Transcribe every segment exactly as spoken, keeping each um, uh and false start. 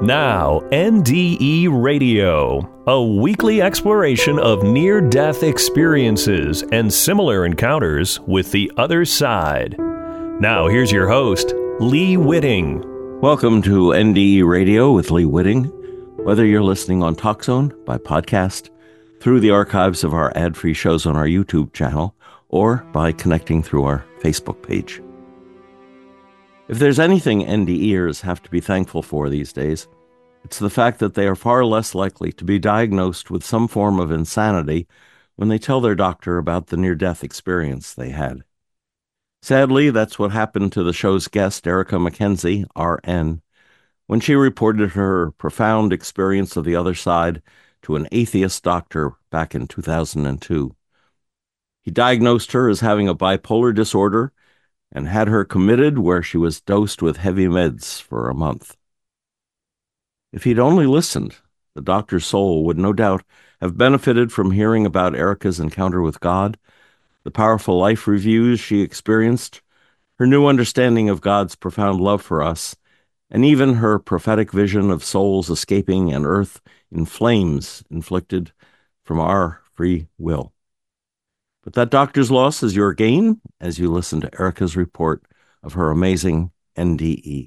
Now, N D E Radio, a weekly exploration of near-death experiences and similar encounters with the other side. Now, here's your host, Lee Witting. Welcome to N D E Radio with Lee Witting. Whether you're listening on TalkZone, by podcast, through the archives of our ad-free shows on our YouTube channel, or by connecting through our Facebook page. If there's anything NDEers have to be thankful for these days, it's the fact that they are far less likely to be diagnosed with some form of insanity when they tell their doctor about the near-death experience they had. Sadly, that's what happened to the show's guest, Erica McKenzie, R N, when she reported her profound experience of the other side to an atheist doctor back in two thousand two. He diagnosed her as having a bipolar disorder and had her committed where she was dosed with heavy meds for a month. If he'd only listened, the doctor's soul would no doubt have benefited from hearing about Erica's encounter with God, the powerful life reviews she experienced, her new understanding of God's profound love for us, and even her prophetic vision of souls escaping an earth in flames inflicted from our free will. But that doctor's loss is your gain as you listen to Erica's report of her amazing N D E.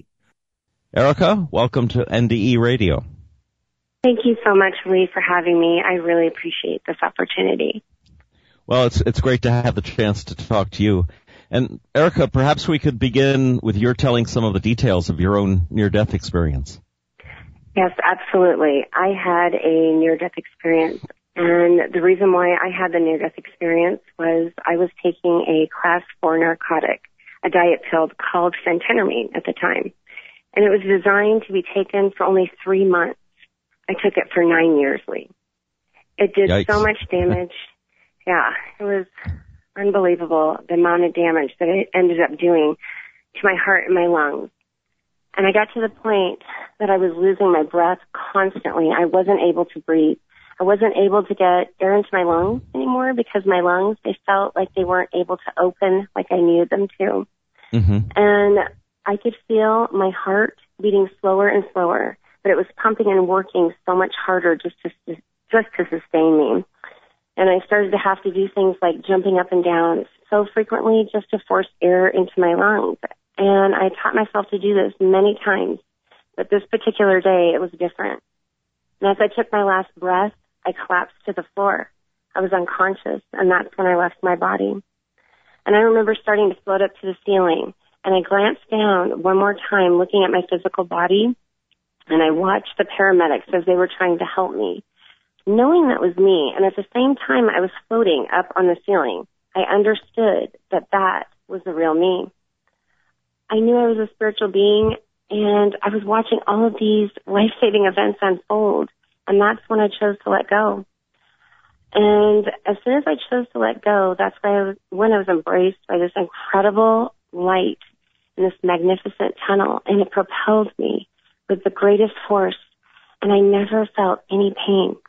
Erica, welcome to N D E Radio. Thank you so much, Lee, for having me. I really appreciate this opportunity. Well, it's it's great to have the chance to talk to you. And Erica, perhaps we could begin with your telling some of the details of your own near-death experience. Yes, absolutely. I had a near-death experience. And the reason why I had the near-death experience was I was taking a class four narcotic, a diet pill called phentermine at the time. And it was designed to be taken for only three months. I took it for nine years, Lee. It did Yikes. so much damage. Yeah, it was unbelievable, the amount of damage that it ended up doing to my heart and my lungs. And I got to the point that I was losing my breath constantly. I wasn't able to breathe. I wasn't able to get air into my lungs anymore because my lungs, they felt like they weren't able to open like I needed them to. Mm-hmm. And I could feel my heart beating slower and slower, but it was pumping and working so much harder just to just to sustain me. And I started to have to do things like jumping up and down so frequently just to force air into my lungs. And I taught myself to do this many times, but this particular day it was different. And as I took my last breath, I collapsed to the floor. I was unconscious, and that's when I left my body. And I remember starting to float up to the ceiling, and I glanced down one more time looking at my physical body, and I watched the paramedics as they were trying to help me. Knowing that was me, and at the same time I was floating up on the ceiling, I understood that that was the real me. I knew I was a spiritual being, and I was watching all of these life-saving events unfold, and that's when I chose to let go. And as soon as I chose to let go, that's when I was, when I was embraced by this incredible light in this magnificent tunnel, and it propelled me with the greatest force, and I never felt any pain.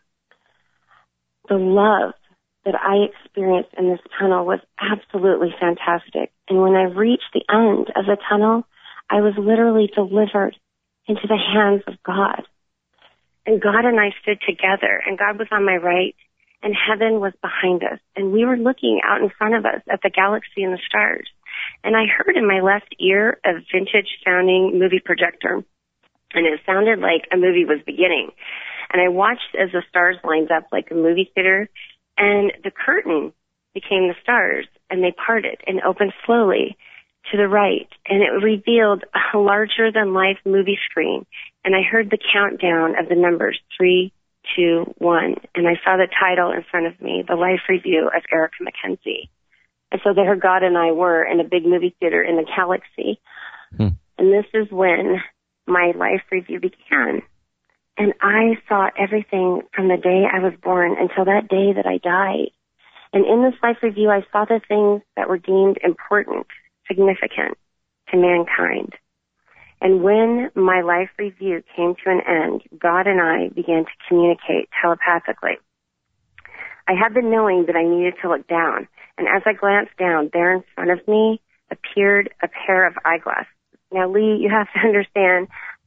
The love that I experienced in this tunnel was absolutely fantastic. And when I reached the end of the tunnel, I was literally delivered into the hands of God. And God and I stood together, and God was on my right, and heaven was behind us. And we were looking out in front of us at the galaxy and the stars. And I heard in my left ear a vintage-sounding movie projector, and it sounded like a movie was beginning. And I watched as the stars lined up like a movie theater, and the curtain became the stars, and they parted and opened slowly to the right, and it revealed a larger-than-life movie screen. And I heard the countdown of the numbers, three, two, one, and I saw the title in front of me, The Life Review of Erica McKenzie. And so there God and I were in a big movie theater in the galaxy. Hmm. And this is when my life review began. And I saw everything from the day I was born until that day that I died. And in this life review, I saw the things that were deemed important, significant to mankind. And when my life review came to an end, God and I began to communicate telepathically. I had been knowing that I needed to look down. And as I glanced down, there in front of me appeared a pair of eyeglasses. Now, Lee, you have to understand,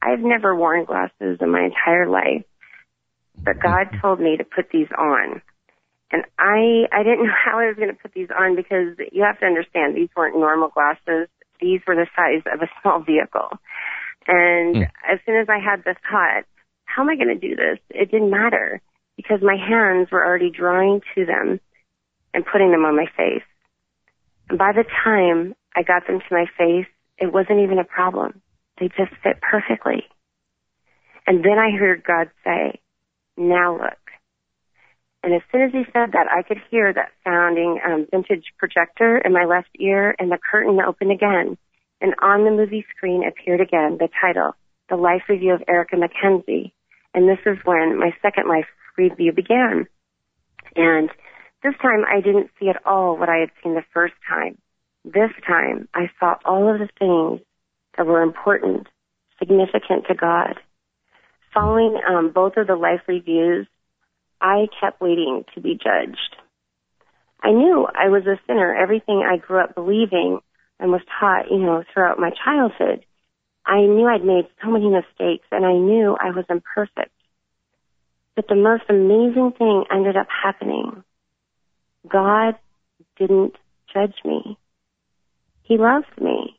I've never worn glasses in my entire life, but God told me to put these on. And I, I didn't know how I was going to put these on because you have to understand these weren't normal glasses. These were the size of a small vehicle. And mm. as soon as I had the thought, how am I going to do this? It didn't matter because my hands were already drawing to them and putting them on my face. And by the time I got them to my face, it wasn't even a problem. They just fit perfectly. And then I heard God say, now look. And as soon as he said that, I could hear that sounding um, vintage projector in my left ear, and the curtain opened again. And on the movie screen appeared again the title, The Life Review of Erica McKenzie. And this is when my second life review began. And this time I didn't see at all what I had seen the first time. This time I saw all of the things that were important, significant to God. Following um, both of the life reviews, I kept waiting to be judged. I knew I was a sinner. Everything I grew up believing and was taught, you know, throughout my childhood, I knew I'd made so many mistakes, and I knew I was imperfect. But the most amazing thing ended up happening. God didn't judge me. He loved me.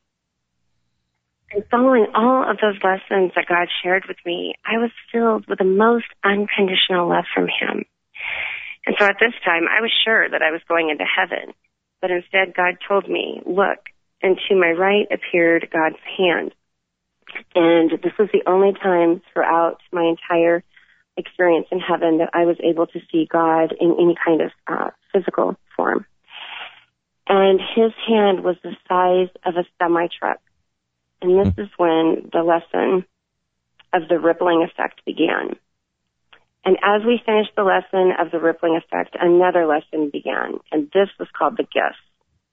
And following all of those lessons that God shared with me, I was filled with the most unconditional love from him. And so at this time, I was sure that I was going into heaven. But instead, God told me, look, and to my right appeared God's hand. And this was the only time throughout my entire experience in heaven that I was able to see God in any kind of uh, physical form. And his hand was the size of a semi-truck. And this is when the lesson of the rippling effect began. And as we finished the lesson of the rippling effect, another lesson began. And this was called the gifts.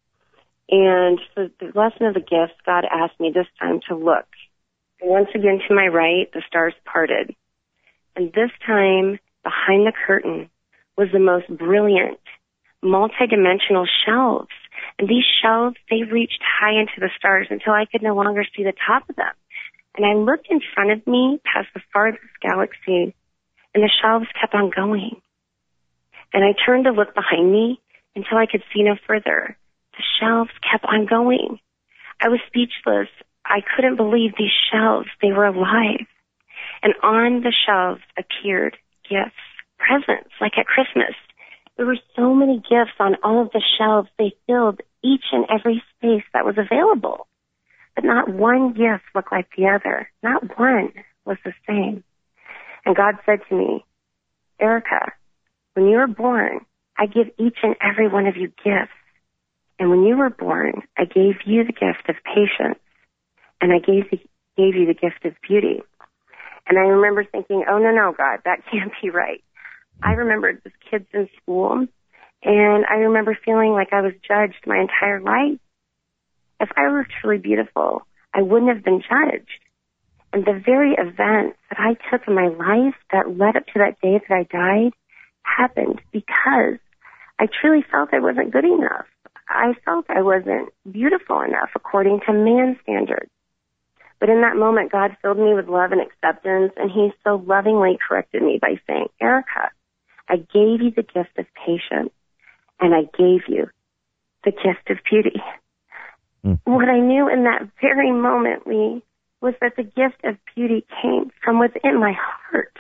And for the lesson of the gifts, God asked me this time to look. And once again, to my right, the stars parted. And this time, behind the curtain, was the most brilliant, multidimensional shelves. And these shelves, they reached high into the stars until I could no longer see the top of them. And I looked in front of me past the farthest galaxy, and the shelves kept on going. And I turned to look behind me until I could see no further. The shelves kept on going. I was speechless. I couldn't believe these shelves. They were alive. And on the shelves appeared gifts, presents, like at Christmas. There were so many gifts on all of the shelves. They filled each and every space that was available. But not one gift looked like the other. Not one was the same. And God said to me, Erica, when you were born, I give each and every one of you gifts. And when you were born, I gave you the gift of patience. And I gave, the, gave you the gift of beauty. And I remember thinking, oh, no, no, God, that can't be right. I remembered as kids in school, and I remember feeling like I was judged my entire life. If I were truly beautiful, I wouldn't have been judged. And the very events that I took in my life that led up to that day that I died happened because I truly felt I wasn't good enough. I felt I wasn't beautiful enough according to man's standards. But in that moment, God filled me with love and acceptance, and he so lovingly corrected me by saying, Erica, I gave you the gift of patience, and I gave you the gift of beauty. Mm-hmm. What I knew in that very moment, Lee, was that the gift of beauty came from within my heart.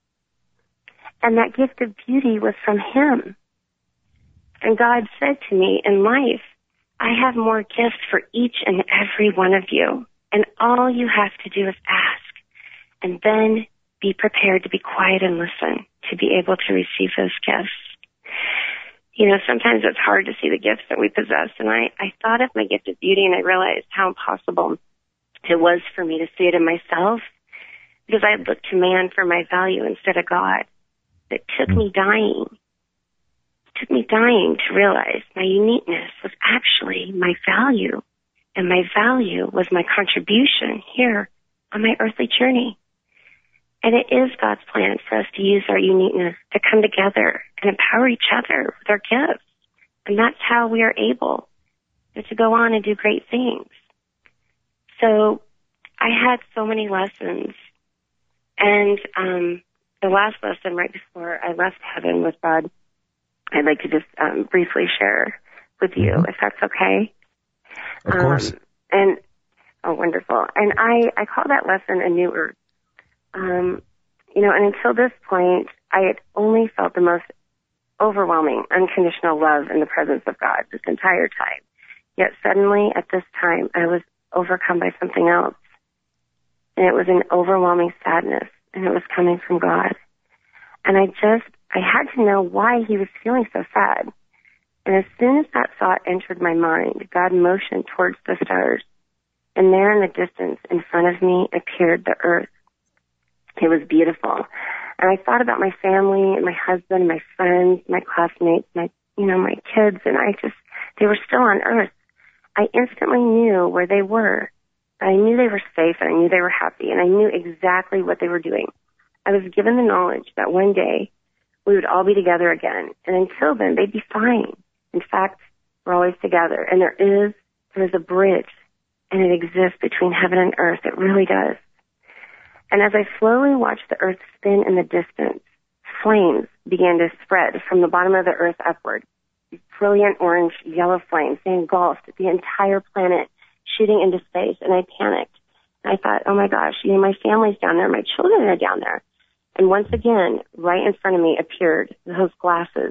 And that gift of beauty was from him. And God said to me in life, I have more gifts for each and every one of you. And all you have to do is ask, and then be prepared to be quiet and listen to be able to receive those gifts. You know, sometimes it's hard to see the gifts that we possess, and I, I thought of my gift of beauty, and I realized how impossible it was for me to see it in myself because I had looked to man for my value instead of God. It took me dying. It took me dying to realize my uniqueness was actually my value. And my value was my contribution here on my earthly journey. And it is God's plan for us to use our uniqueness to come together and empower each other with our gifts. And that's how we are able to go on and do great things. So I I had so many lessons. And um, the last lesson right before I left heaven with God, I'd like to just um, briefly share with you, mm-hmm. if that's okay. Of course. Um, and, oh, wonderful. And I, I call that lesson a new earth. Um, you know, and until this point, I had only felt the most overwhelming, unconditional love in the presence of God this entire time. Yet suddenly, at this time, I was overcome by something else. And it was an overwhelming sadness, and it was coming from God. And I just, I had to know why he was feeling so sad. And as soon as that thought entered my mind, God motioned towards the stars. And there in the distance, in front of me, appeared the earth. It was beautiful. And I thought about my family and my husband, my friends, my classmates, my, you know, my kids, and I just, they were still on earth. I instantly knew where they were. I knew they were safe, and I knew they were happy, and I knew exactly what they were doing. I was given the knowledge that one day we would all be together again, and until then, they'd be fine. In fact, we're always together, and there is, there is a bridge, and it exists between heaven and earth. It really does. And as I slowly watched the earth spin in the distance, flames began to spread from the bottom of the earth upward. These brilliant orange, yellow flames, they engulfed the entire planet, shooting into space, and I panicked. And I thought, oh my gosh, you know, my family's down there, my children are down there. And once again, right in front of me appeared those glasses.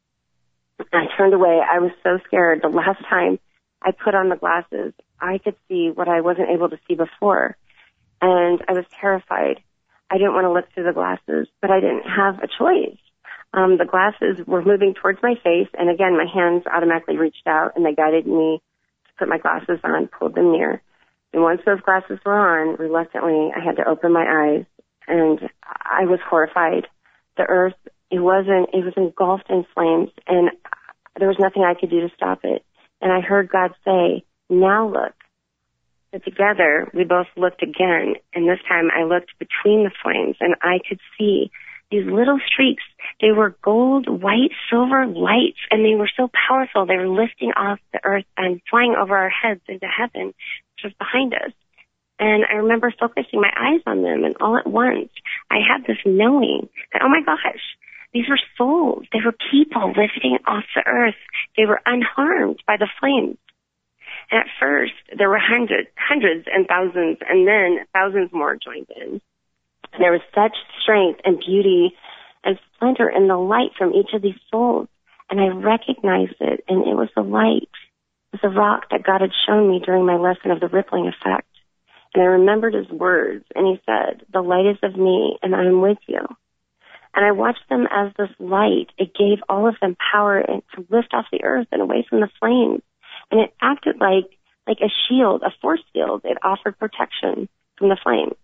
I turned away. I was so scared. The last time I put on the glasses, I could see what I wasn't able to see before. And I was terrified. I didn't want to look through the glasses, but I didn't have a choice. Um, the glasses were moving towards my face, and again, my hands automatically reached out, and they guided me to put my glasses on, pulled them near. And once those glasses were on, reluctantly, I had to open my eyes, and I was horrified. The earth, it wasn't, it was engulfed in flames, and there was nothing I could do to stop it. And I heard God say, now look. So together, we both looked again, and this time I looked between the flames, and I could see these little streaks. They were gold, white, silver lights, and they were so powerful. They were lifting off the earth and flying over our heads into heaven, which was behind us. And I remember focusing my eyes on them, and all at once, I had this knowing that, oh my gosh, these were souls. They were people lifting off the earth. They were unharmed by the flames. And at first, there were hundreds, hundreds and thousands, and then thousands more joined in. And there was such strength and beauty and splendor in the light from each of these souls. And I recognized it, and it was the light. It was the rock that God had shown me during my lesson of the rippling effect. And I remembered his words, and he said, the light is of me, and I am with you. And I watched them as this light. It gave all of them power to lift off the earth and away from the flames. And it acted like, like a shield, a force field. It offered protection from the flames.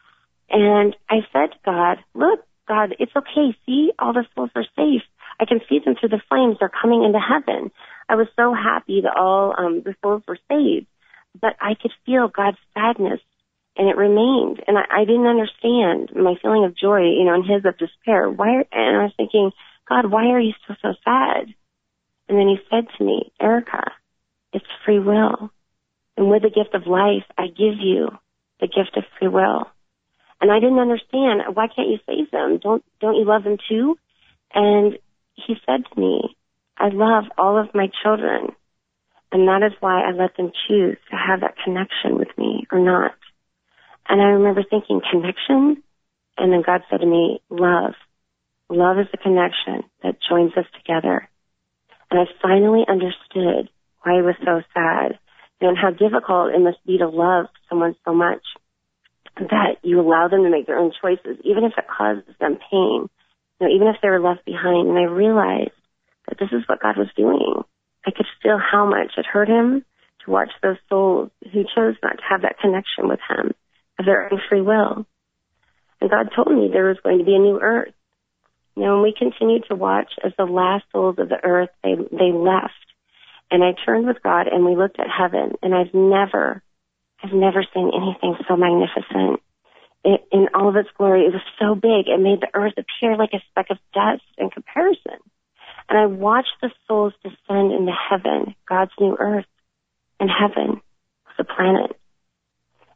And I said to God, look, God, it's okay. See, all the souls are safe. I can see them through the flames. They're coming into heaven. I was so happy that all um, the souls were saved. But I could feel God's sadness, and it remained. And I, I didn't understand my feeling of joy, you know, and his of despair. Why? Are, and I was thinking, God, why are you so, so sad? And then he said to me, Erica, it's free will. And with the gift of life, I give you the gift of free will. And I didn't understand. Why can't you save them? Don't, don't you love them too? And he said to me, I love all of my children. And that is why I let them choose to have that connection with me or not. And I remember thinking, connection? And then God said to me, love. Love is the connection that joins us together. And I finally understood why he was so sad, and how difficult it must be to love someone so much that you allow them to make their own choices, even if it causes them pain, you know, even if they were left behind. And I realized that this is what God was doing. I could feel how much it hurt him to watch those souls who chose not to have that connection with him of their own free will. And God told me there was going to be a new earth. You know, and we continued to watch as the last souls of the earth, they, they left. And I turned with God, and we looked at heaven, and I've never, I've never seen anything so magnificent. It, in all of its glory, it was so big, it made the earth appear like a speck of dust in comparison. And I watched the souls descend into heaven, God's new earth, and heaven was a planet.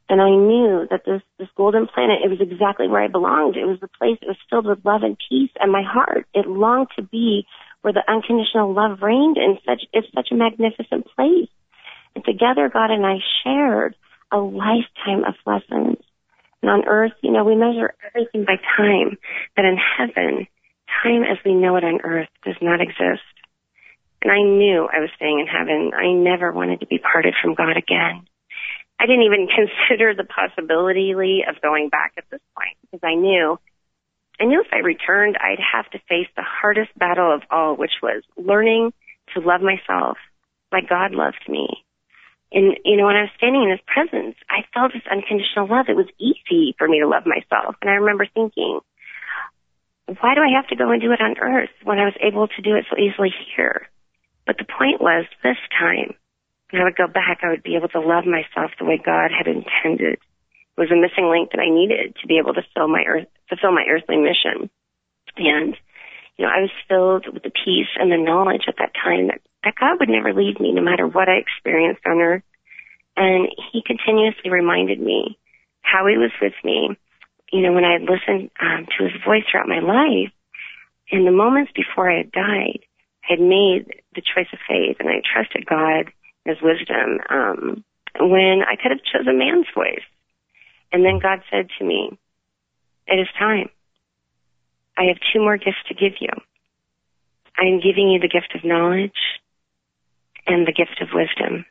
And I knew that this, this golden planet, it was exactly where I belonged. It was the place that was filled with love and peace, and my heart, it longed to be where the unconditional love reigned in such, it's such a magnificent place. And together, God and I shared a lifetime of lessons. And on earth, you know, we measure everything by time, but in heaven, time as we know it on earth does not exist. And I knew I was staying in heaven. I never wanted to be parted from God again. I didn't even consider the possibility, Lee, of going back at this point, because I knew, I knew if I returned, I'd have to face the hardest battle of all, which was learning to love myself like God loved me. And, you know, when I was standing in his presence, I felt this unconditional love. It was easy for me to love myself. And I remember thinking, why do I have to go and do it on earth when I was able to do it so easily here? But the point was, this time, when I would go back, I would be able to love myself the way God had intended. It was a missing link that I needed to be able to fill my earth, fulfill my earthly mission. And, you know, I was filled with the peace and the knowledge at that time that, that God would never leave me no matter what I experienced on earth. And he continuously reminded me how he was with me. You know, when I had listened um, to his voice throughout my life, in the moments before I had died, I had made the choice of faith, and I trusted God, his wisdom, um, when I could have chosen man's voice. And then God said to me, it is time. I have two more gifts to give you. I am giving you the gift of knowledge and the gift of wisdom.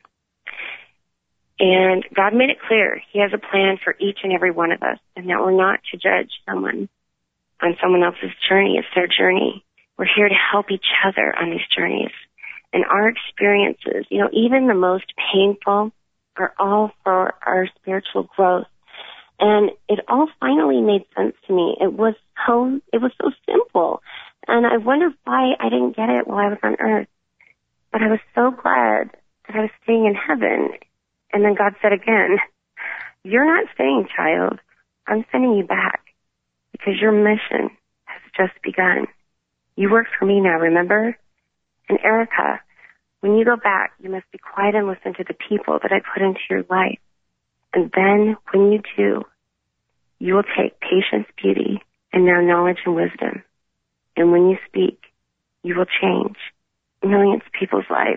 And God made it clear he has a plan for each and every one of us, and that we're not to judge someone on someone else's journey. It's their journey. We're here to help each other on these journeys. And our experiences, you know, even the most painful, are all for our spiritual growth. And it all finally made sense to me. It was so, it was so simple. And I wondered why I didn't get it while I was on earth. But I was so glad that I was staying in heaven. And then God said again, you're not staying, child. I'm sending you back because your mission has just begun. You work for me now, remember? And Erica, when you go back, you must be quiet and listen to the people that I put into your life. And then when you do, you will take patience, beauty, and now knowledge and wisdom. And when you speak, you will change millions of people's lives.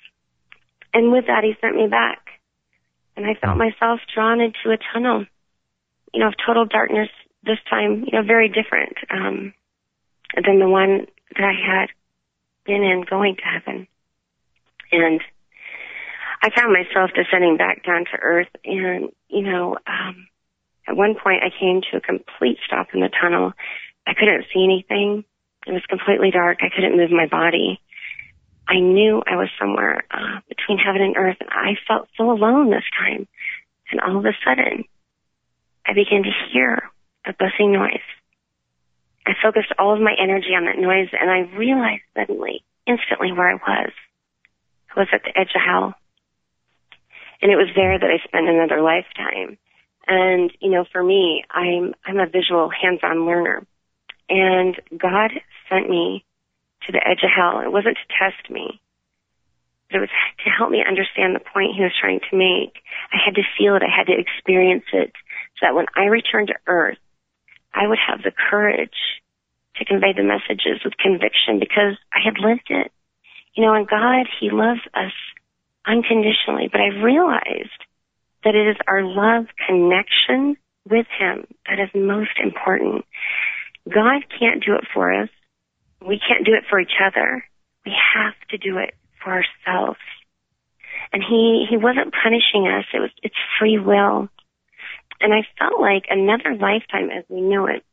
And with that, he sent me back. And I felt myself drawn into a tunnel, you know, of total darkness, this time, you know, very different um, than the one that I had been in going to heaven. And I found myself descending back down to earth. And, you know, um, at one point I came to a complete stop in the tunnel. I couldn't see anything. It was completely dark. I couldn't move my body. I knew I was somewhere uh, between heaven and earth, and I felt so alone this time. And all of a sudden, I began to hear a buzzing noise. I focused all of my energy on that noise, and I realized suddenly, instantly, where I was. I was at the edge of hell. And it was there that I spent another lifetime. And, you know, for me, I'm I'm a visual, hands-on learner. And God sent me to the edge of hell. It wasn't to test me. It was to help me understand the point he was trying to make. I had to feel it. I had to experience it so that when I returned to earth, I would have the courage to convey the messages with conviction because I had lived it. You know, and God, he loves us unconditionally, but I realized that it is our love connection with him that is most important. God can't do it for us. We can't do it for each other. We have to do it for ourselves. And he, he wasn't punishing us. It was, it's free will. And I felt like another lifetime as we knew it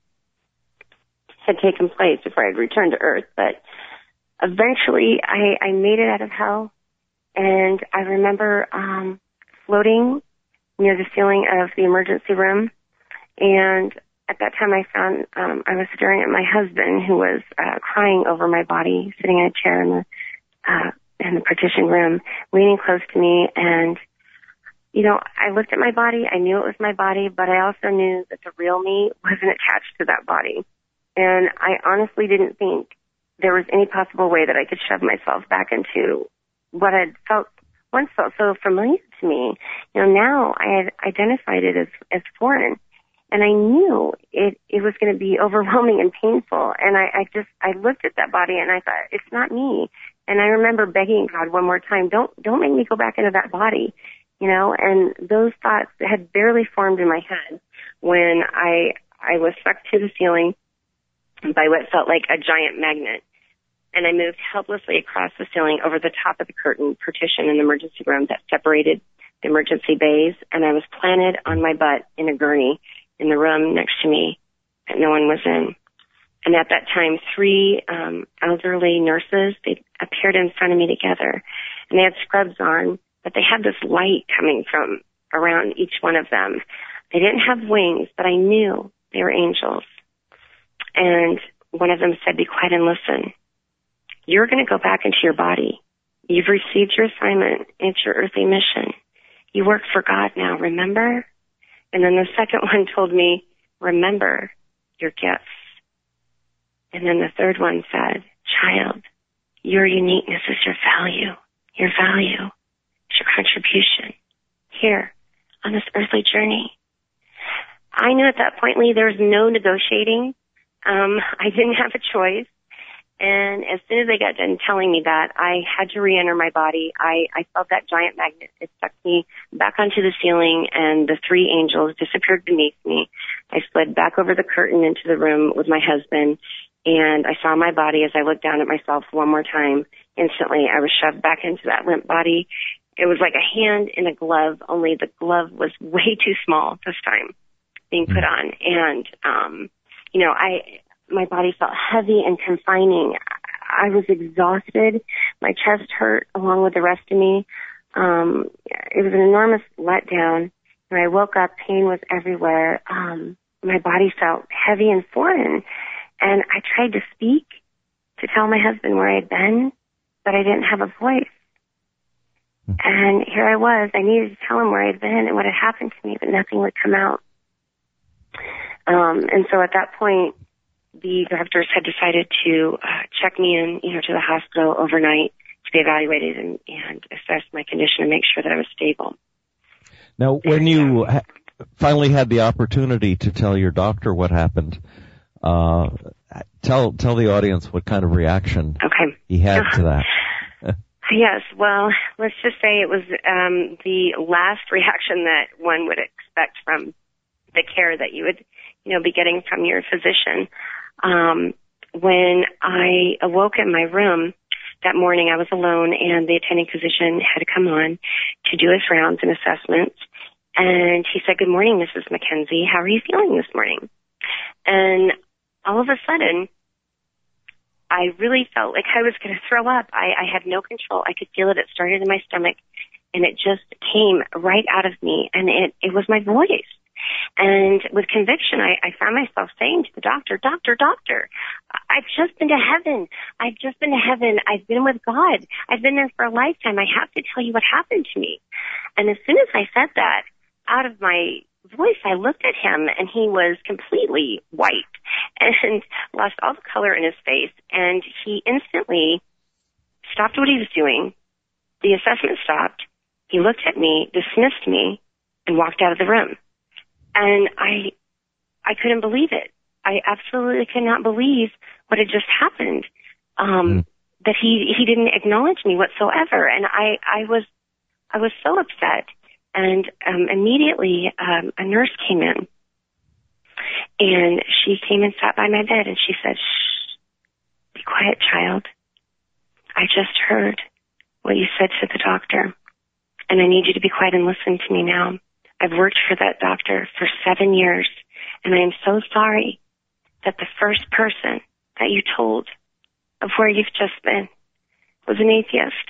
had taken place before I had returned to earth. But eventually I, I made it out of hell. And I remember, um, floating near the ceiling of the emergency room. And at that time, I found um, I was staring at my husband, who was uh, crying over my body, sitting in a chair in the uh, in the partition room, leaning close to me. And you know, I looked at my body. I knew it was my body, but I also knew that the real me wasn't attached to that body. And I honestly didn't think there was any possible way that I could shove myself back into what I'd felt once felt so familiar to me. You know, now I had identified it as, as foreign, and I knew it, it was going to be overwhelming and painful. And I, I just, I looked at that body and I thought, it's not me. And I remember begging God one more time, don't, don't make me go back into that body, you know, and those thoughts had barely formed in my head when I, I was stuck to the ceiling by what felt like a giant magnet. And I moved helplessly across the ceiling over the top of the curtain partition in the emergency room that separated the emergency bays. And I was planted on my butt in a gurney in the room next to me that no one was in. And at that time, three um, elderly nurses, they appeared in front of me together. And they had scrubs on, but they had this light coming from around each one of them. They didn't have wings, but I knew they were angels. And one of them said, be quiet and listen. You're going to go back into your body. You've received your assignment. It's your earthly mission. You work for God now, remember? And then the second one told me, remember your gifts. And then the third one said, child, your uniqueness is your value. Your value is your contribution here on this earthly journey. I knew at that point, Lee, there was no negotiating. Um, I didn't have a choice. And as soon as they got done telling me that, I had to re-enter my body. I, I felt that giant magnet. It sucked me back onto the ceiling, and the three angels disappeared beneath me. I slid back over the curtain into the room with my husband, and I saw my body as I looked down at myself one more time. Instantly, I was shoved back into that limp body. It was like a hand in a glove, only the glove was way too small this time being put on. And, um, you know, I... my body felt heavy and confining. I was exhausted. My chest hurt along with the rest of me. Um, it was an enormous letdown. When I woke up, pain was everywhere. Um, my body felt heavy and foreign. And I tried to speak to tell my husband where I had been, but I didn't have a voice. And here I was. I needed to tell him where I had been and what had happened to me, but nothing would come out. Um, and so at that point, the doctors had decided to uh, check me in, you know, to the hospital overnight to be evaluated and, and assess my condition and make sure that I was stable. Now, when you ha- finally had the opportunity to tell your doctor what happened, uh, tell tell the audience what kind of reaction okay. he had to that. Yes, well, let's just say it was um, the last reaction that one would expect from the care that you would, you know, be getting from your physician. Um, when I awoke in my room that morning, I was alone, and the attending physician had come on to do his rounds and assessments. And he said, good morning, Missus McKenzie. How are you feeling this morning? And all of a sudden, I really felt like I was going to throw up. I, I had no control. I could feel it. It started in my stomach, and it just came right out of me, and it, it was my voice. And with conviction, I, I found myself saying to the doctor, doctor, doctor, I've just been to heaven. I've just been to heaven. I've been with God. I've been there for a lifetime. I have to tell you what happened to me. And as soon as I said that, out of my voice, I looked at him, and he was completely white and lost all the color in his face. And he instantly stopped what he was doing. The assessment stopped. He looked at me, dismissed me, and walked out of the room. And I, I couldn't believe it. I absolutely could not believe what had just happened. Um, mm. That he, he didn't acknowledge me whatsoever. And I, I was, I was so upset. And, um, immediately, um, a nurse came in, and she came and sat by my bed, and she said, shh, be quiet, child. I just heard what you said to the doctor, and I need you to be quiet and listen to me now. I've worked for that doctor for seven years, and I am so sorry that the first person that you told of where you've just been was an atheist.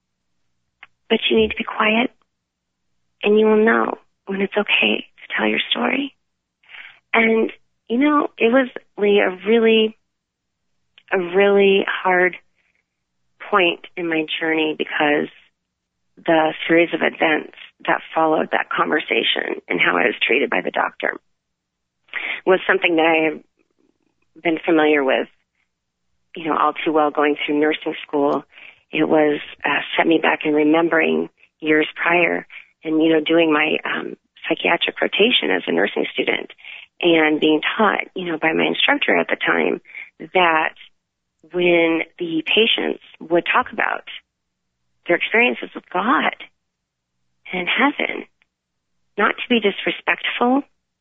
But you need to be quiet, and you will know when it's okay to tell your story. And, you know, it was Lee, a really, a really hard point in my journey, because the series of events that followed that conversation and how I was treated by the doctor was something that I have been familiar with, you know, all too well going through nursing school. It was uh, set me back in remembering years prior and, you know, doing my um, psychiatric rotation as a nursing student and being taught, you know, by my instructor at the time that when the patients would talk about their experiences with God and heaven, not to be disrespectful,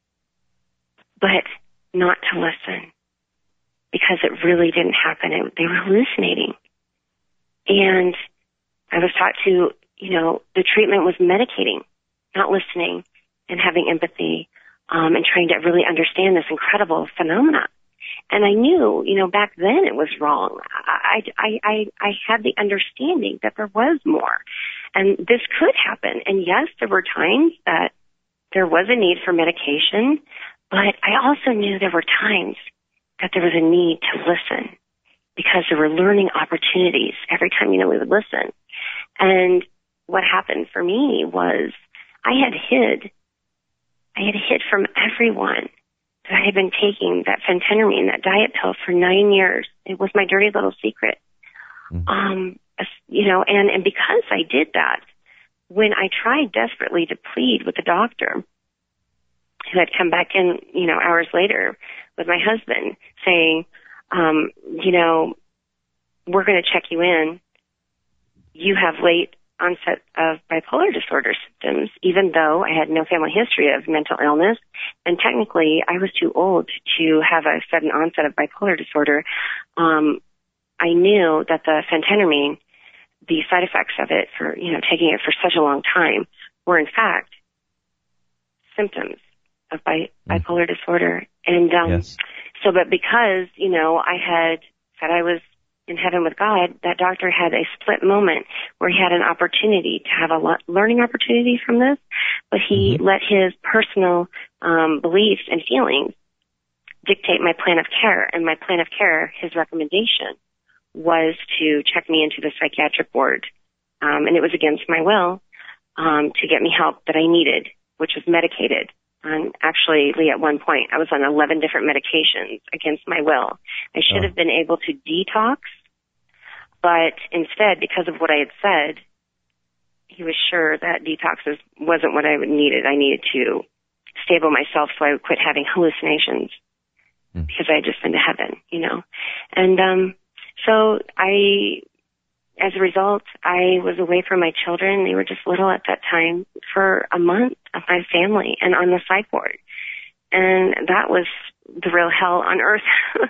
but not to listen, because it really didn't happen. It, they were hallucinating. And I was taught to, you know, the treatment was medicating, not listening and having empathy, um, and trying to really understand this incredible phenomena. And I knew, you know, back then it was wrong. I, I, I, I had the understanding that there was more, and this could happen. And yes, there were times that there was a need for medication, but I also knew there were times that there was a need to listen, because there were learning opportunities every time, you know, we would listen. And what happened for me was I had hid, I had hid from everyone that I had been taking that phentermine, that diet pill, for nine years. It was my dirty little secret. Mm-hmm. Um, you know, and, and because I did that, when I tried desperately to plead with the doctor, who had come back in, you know, hours later with my husband saying, um, you know, we're going to check you in. You have late onset of bipolar disorder symptoms, even though I had no family history of mental illness. And technically, I was too old to have a sudden onset of bipolar disorder. Um, I knew that the phentermine, the side effects of it for, you know, taking it for such a long time were in fact symptoms of bi- bipolar disorder. And, um, yes. so, but because, you know, I had said I was in heaven with God, that doctor had a split moment where he had an opportunity to have a lo- learning opportunity from this, but he mm-hmm. let his personal, um, beliefs and feelings dictate my plan of care. And my plan of care, his recommendation, was to check me into the psychiatric ward. Um, and it was against my will, um, to get me help that I needed, which was medicated. And actually, Lee, at one point, I was on eleven different medications against my will. I should oh. have been able to detox, but instead, because of what I had said, he was sure that detox wasn't what I needed. I needed to stable myself so I would quit having hallucinations mm. because I had just been to heaven, you know. And um, so I... As a result, I was away from my children. They were just little at that time, for a month of my family and on the psych ward. And that was the real hell on earth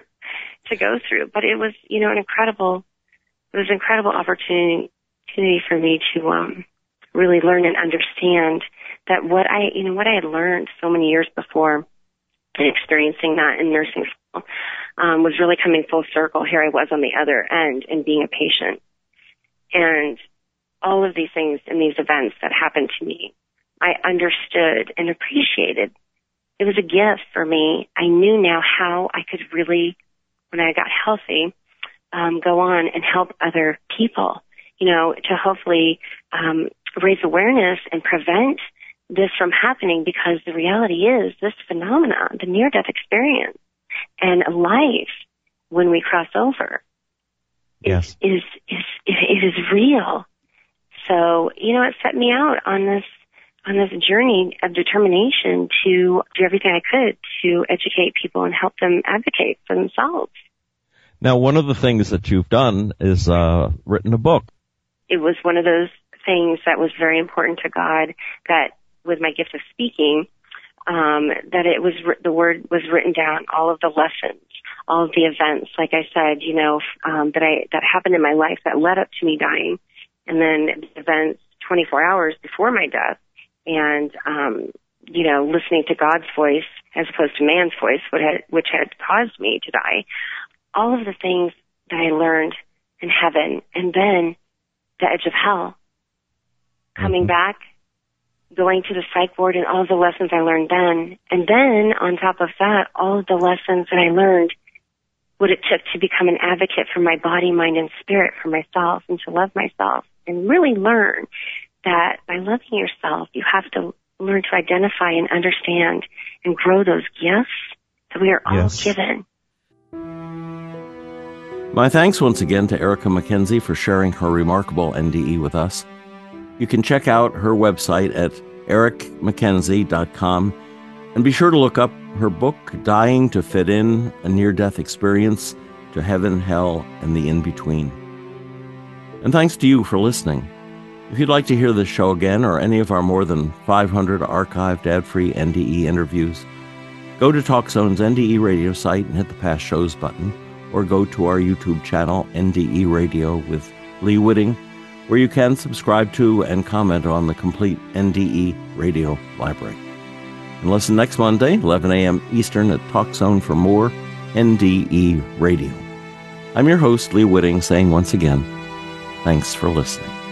to go through. But it was, you know, an incredible, it was an incredible opportunity for me to um, really learn and understand that what I, you know, what I had learned so many years before and experiencing that in nursing school um, was really coming full circle. Here I was on the other end and being a patient. And all of these things and these events that happened to me, I understood and appreciated. It was a gift for me. I knew now how I could really, when I got healthy, um, go on and help other people, you know, to hopefully um, raise awareness and prevent this from happening, because the reality is this phenomenon, the near-death experience and life when we cross over, Yes. Is, is, is, it is real. So, you know, it set me out on this, on this journey of determination to do everything I could to educate people and help them advocate for themselves. Now, one of the things that you've done is, uh, written a book. It was one of those things that was very important to God, that with my gift of speaking, um, that it was, the word was written down, all of the lessons, all of the events, like I said, you know, um, that I, that happened in my life that led up to me dying, and then the events twenty-four hours before my death, and, um, you know, listening to God's voice as opposed to man's voice, which had, which had caused me to die. All of the things that I learned in heaven, and then the edge of hell, coming mm-hmm. back, going to the psych ward, and all of the lessons I learned then. And then on top of that, all of the lessons that I learned, what it took to become an advocate for my body, mind, and spirit, for myself, and to love myself, and really learn that by loving yourself, you have to learn to identify and understand and grow those gifts that we are all yes. given. My thanks once again to Erica Mackenzie for sharing her remarkable N D E with us. You can check out her website at eric mackenzie dot com, and be sure to look up her book, Dying to Fit In, A Near-Death Experience to Heaven, Hell, and the In-Between. And thanks to you for listening. If you'd like to hear this show again or any of our more than five hundred archived ad-free N D E interviews, go to TalkZone's N D E Radio site and hit the Past Shows button, or go to our YouTube channel, N D E Radio with Lee Witting, where you can subscribe to and comment on the complete N D E Radio library. And listen next Monday, eleven a.m. Eastern at TalkZone for more N D E Radio. I'm your host, Lee Witting, saying once again, thanks for listening.